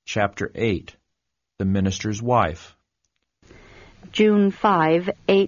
Chapter 8. The Minister's Wife. June 5,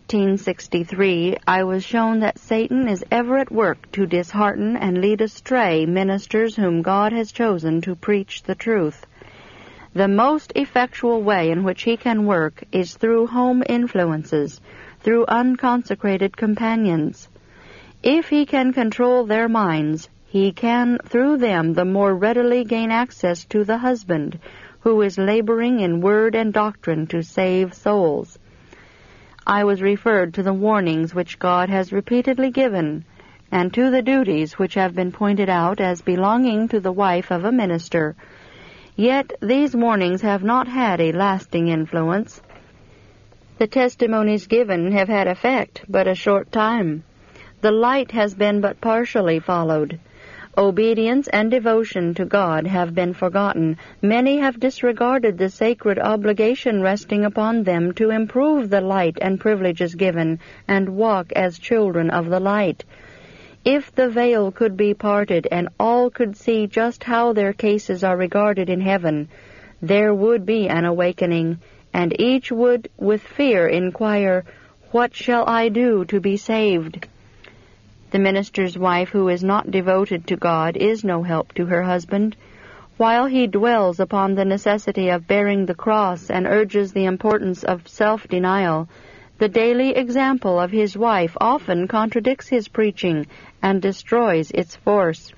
1863, I was shown that Satan is ever at work to dishearten and lead astray ministers whom God has chosen to preach the truth. The most effectual way in which he can work is through home influences, through unconsecrated companions. If he can control their minds, he can, through them, the more readily gain access to the husband, who is laboring in word and doctrine to save souls. I was referred to the warnings which God has repeatedly given, and to the duties which have been pointed out as belonging to the wife of a minister. Yet these warnings have not had a lasting influence. The testimonies given have had effect but a short time. The light has been but partially followed. Obedience and devotion to God have been forgotten. Many have disregarded the sacred obligation resting upon them to improve the light and privileges given, and walk as children of the light. If the veil could be parted and all could see just how their cases are regarded in heaven, there would be an awakening, and each would with fear inquire, "What shall I do to be saved?" The minister's wife who is not devoted to God is no help to her husband. While he dwells upon the necessity of bearing the cross and urges the importance of self-denial, the daily example of his wife often contradicts his preaching and destroys its force.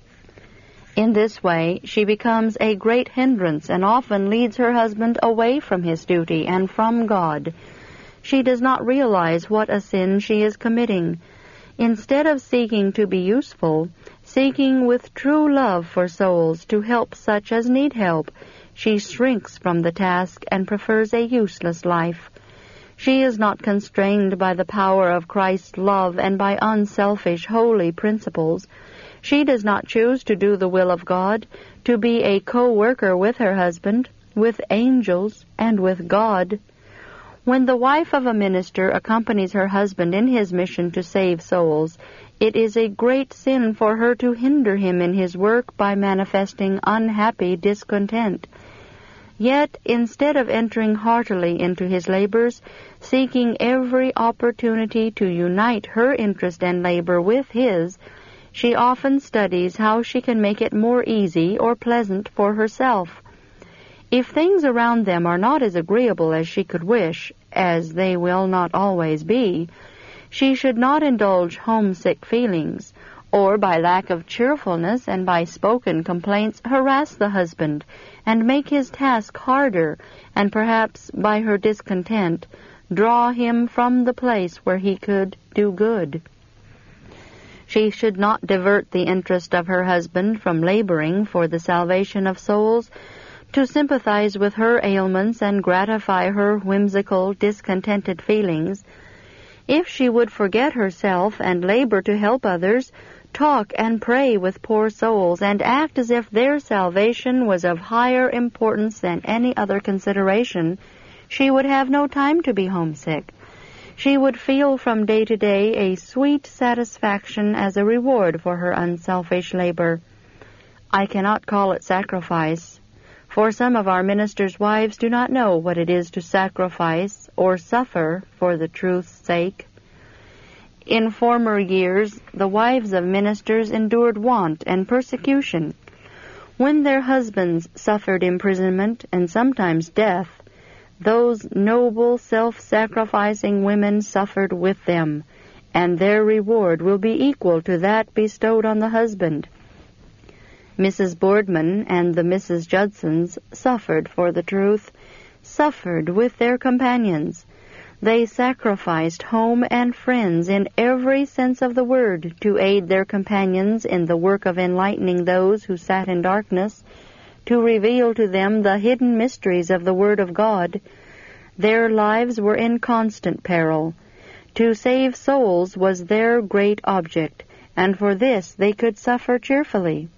In this way, she becomes a great hindrance and often leads her husband away from his duty and from God. She does not realize what a sin she is committing. Instead of seeking to be useful, seeking with true love for souls to help such as need help, she shrinks from the task and prefers a useless life. She is not constrained by the power of Christ's love and by unselfish, holy principles. She does not choose to do the will of God, to be a co-worker with her husband, with angels, and with God. When the wife of a minister accompanies her husband in his mission to save souls, it is a great sin for her to hinder him in his work by manifesting unhappy discontent. Yet, instead of entering heartily into his labors, seeking every opportunity to unite her interest and labor with his, she often studies how she can make it more easy or pleasant for herself. If things around them are not as agreeable as she could wish, as they will not always be, she should not indulge homesick feelings, or by lack of cheerfulness and by spoken complaints harass the husband and make his task harder, and perhaps by her discontent draw him from the place where he could do good. She should not divert the interest of her husband from laboring for the salvation of souls, to sympathize with her ailments and gratify her whimsical, discontented feelings. If she would forget herself and labor to help others, talk and pray with poor souls, and act as if their salvation was of higher importance than any other consideration, she would have no time to be homesick. She would feel from day to day a sweet satisfaction as a reward for her unselfish labor. I cannot call it sacrifice, for some of our ministers' wives do not know what it is to sacrifice or suffer for the truth's sake. In former years, the wives of ministers endured want and persecution. When their husbands suffered imprisonment and sometimes death, those noble, self-sacrificing women suffered with them, and their reward will be equal to that bestowed on the husband. Mrs. Boardman and the Mrs. Judsons suffered for the truth, suffered with their companions. They sacrificed home and friends in every sense of the word to aid their companions in the work of enlightening those who sat in darkness, to reveal to them the hidden mysteries of the Word of God. Their lives were in constant peril. To save souls was their great object, and for this they could suffer cheerfully.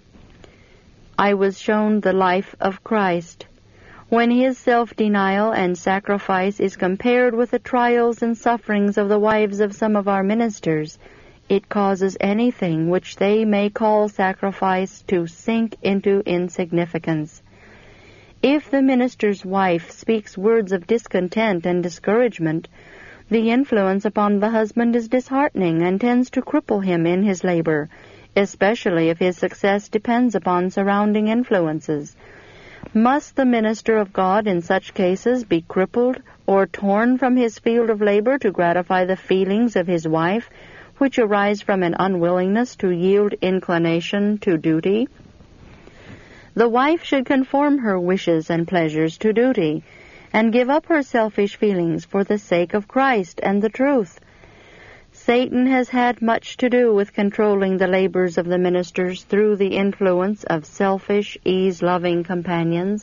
I was shown the life of Christ. When his self-denial and sacrifice is compared with the trials and sufferings of the wives of some of our ministers, it causes anything which they may call sacrifice to sink into insignificance. If the minister's wife speaks words of discontent and discouragement, the influence upon the husband is disheartening and tends to cripple him in his labor, especially if his success depends upon surrounding influences. Must the minister of God in such cases be crippled or torn from his field of labor to gratify the feelings of his wife, which arise from an unwillingness to yield inclination to duty? The wife should conform her wishes and pleasures to duty, and give up her selfish feelings for the sake of Christ and the truth. Satan has had much to do with controlling the labors of the ministers through the influence of selfish, ease-loving companions.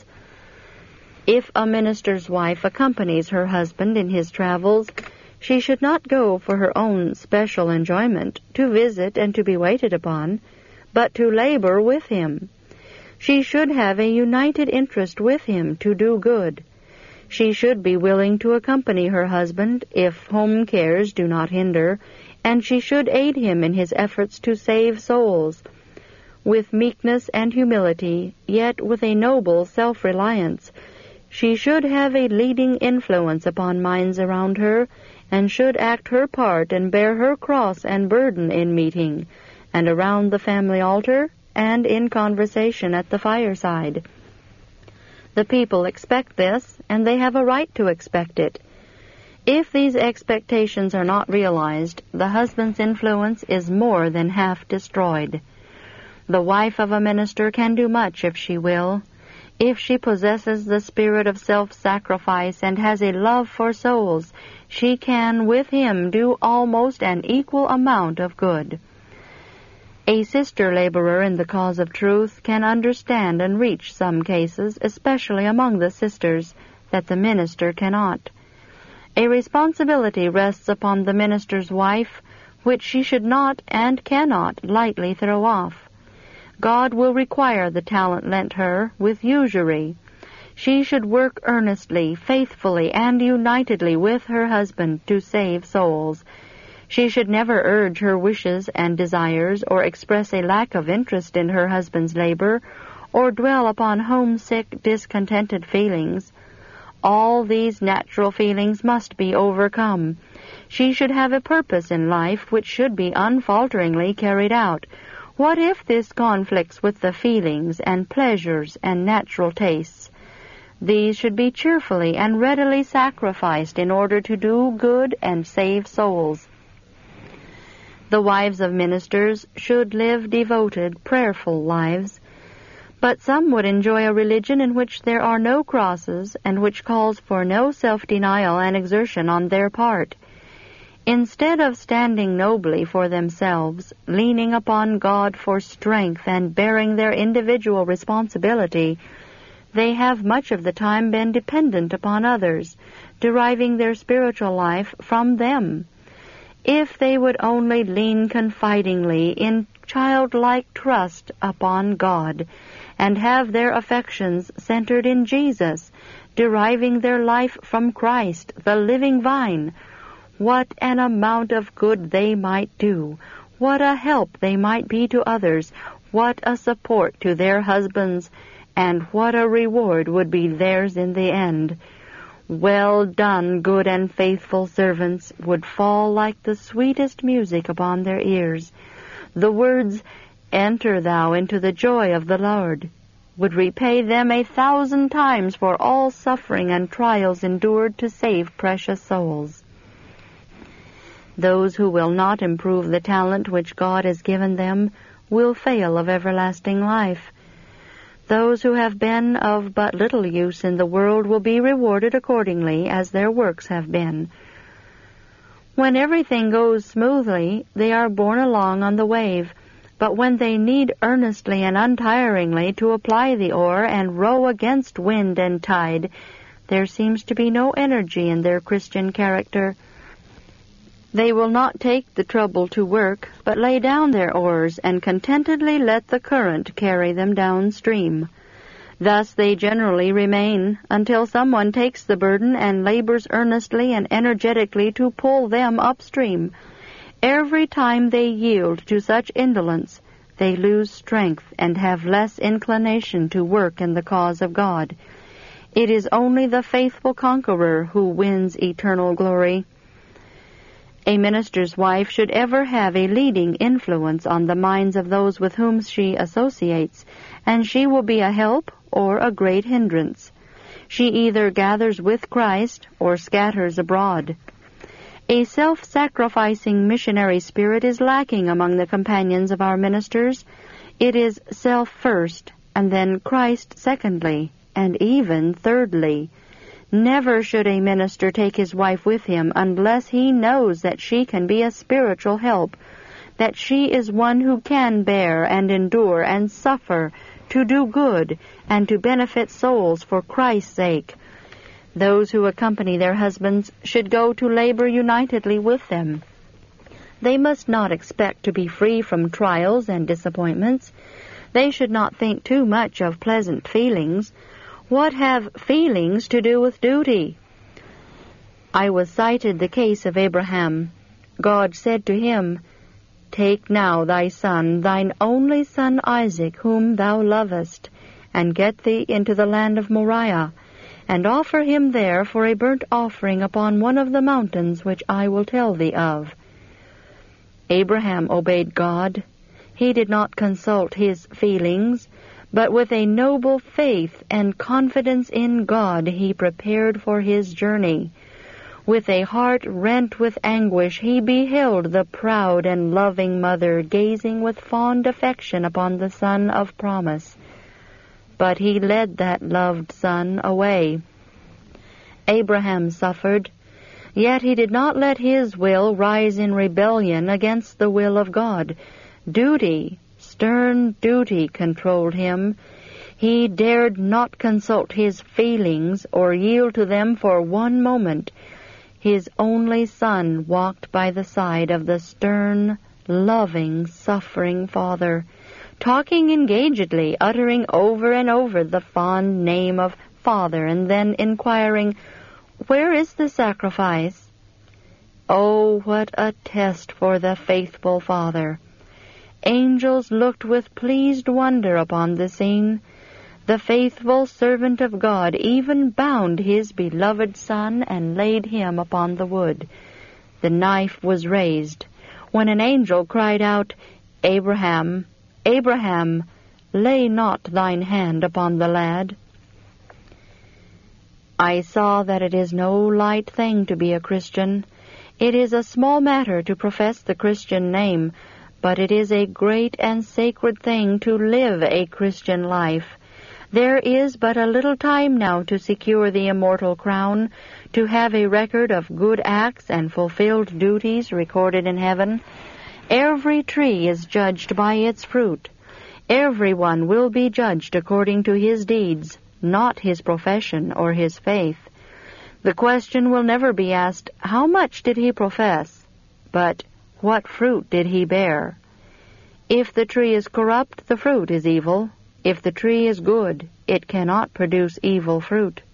If a minister's wife accompanies her husband in his travels, she should not go for her own special enjoyment, to visit and to be waited upon, but to labor with him. She should have a united interest with him to do good. She should be willing to accompany her husband if home cares do not hinder, and she should aid him in his efforts to save souls. With meekness and humility, yet with a noble self-reliance, she should have a leading influence upon minds around her, and should act her part and bear her cross and burden in meeting, and around the family altar, and in conversation at the fireside. The people expect this, and they have a right to expect it. If these expectations are not realized, the husband's influence is more than half destroyed. The wife of a minister can do much if she will. If she possesses the spirit of self-sacrifice and has a love for souls, she can, with him, do almost an equal amount of good. A sister laborer in the cause of truth can understand and reach some cases, especially among the sisters, that the minister cannot. A responsibility rests upon the minister's wife, which she should not and cannot lightly throw off. God will require the talent lent her with usury. She should work earnestly, faithfully, and unitedly with her husband to save souls. She should never urge her wishes and desires or express a lack of interest in her husband's labor or dwell upon homesick, discontented feelings. All these natural feelings must be overcome. She should have a purpose in life which should be unfalteringly carried out. What if this conflicts with the feelings and pleasures and natural tastes? These should be cheerfully and readily sacrificed in order to do good and save souls. The wives of ministers should live devoted, prayerful lives. But some would enjoy a religion in which there are no crosses and which calls for no self-denial and exertion on their part. Instead of standing nobly for themselves, leaning upon God for strength and bearing their individual responsibility, they have much of the time been dependent upon others, deriving their spiritual life from them. If they would only lean confidingly in childlike trust upon God, and have their affections centered in Jesus, deriving their life from Christ, the living vine, what an amount of good they might do, what a help they might be to others, what a support to their husbands, and what a reward would be theirs in the end. Well done, good and faithful servants, would fall like the sweetest music upon their ears. The words, "Enter thou into the joy of the Lord," would repay them 1,000 times for all suffering and trials endured to save precious souls. Those who will not improve the talent which God has given them will fail of everlasting life. Those who have been of but little use in the world will be rewarded accordingly as their works have been. When everything goes smoothly, they are borne along on the wave, but when they need earnestly and untiringly to apply the oar and row against wind and tide, there seems to be no energy in their Christian character. They will not take the trouble to work, but lay down their oars and contentedly let the current carry them downstream. Thus they generally remain until someone takes the burden and labors earnestly and energetically to pull them upstream. Every time they yield to such indolence, they lose strength and have less inclination to work in the cause of God. It is only the faithful conqueror who wins eternal glory. A minister's wife should ever have a leading influence on the minds of those with whom she associates, and she will be a help or a great hindrance. She either gathers with Christ or scatters abroad. A self-sacrificing missionary spirit is lacking among the companions of our ministers. It is self first, and then Christ secondly, and even thirdly. Never should a minister take his wife with him unless he knows that she can be a spiritual help, that she is one who can bear and endure and suffer, to do good and to benefit souls for Christ's sake. Those who accompany their husbands should go to labor unitedly with them. They must not expect to be free from trials and disappointments. They should not think too much of pleasant feelings. What have feelings to do with duty? I was cited the case of Abraham. God said to him, "Take now thy son, thine only son Isaac, whom thou lovest, and get thee into the land of Moriah, and offer him there for a burnt offering upon one of the mountains which I will tell thee of." Abraham obeyed God. He did not consult his feelings, but with a noble faith and confidence in God he prepared for his journey. With a heart rent with anguish he beheld the proud and loving mother gazing with fond affection upon the son of promise. But he led that loved son away. Abraham suffered, yet he did not let his will rise in rebellion against the will of God. Duty, stern duty, controlled him. He dared not consult his feelings or yield to them for one moment. His only son walked by the side of the stern, loving, suffering father, talking engagedly, uttering over and over the fond name of Father, and then inquiring, "Where is the sacrifice?" Oh, what a test for the faithful father! Angels looked with pleased wonder upon the scene. The faithful servant of God even bound his beloved son and laid him upon the wood. The knife was raised, when an angel cried out, "Abraham, Abraham, lay not thine hand upon the lad." I saw that it is no light thing to be a Christian. It is a small matter to profess the Christian name, but it is a great and sacred thing to live a Christian life. There is but a little time now to secure the immortal crown, to have a record of good acts and fulfilled duties recorded in heaven. Every tree is judged by its fruit. Everyone will be judged according to his deeds, not his profession or his faith. The question will never be asked, "How much did he profess?" but, "What fruit did he bear?" If the tree is corrupt, the fruit is evil. If the tree is good, it cannot produce evil fruit.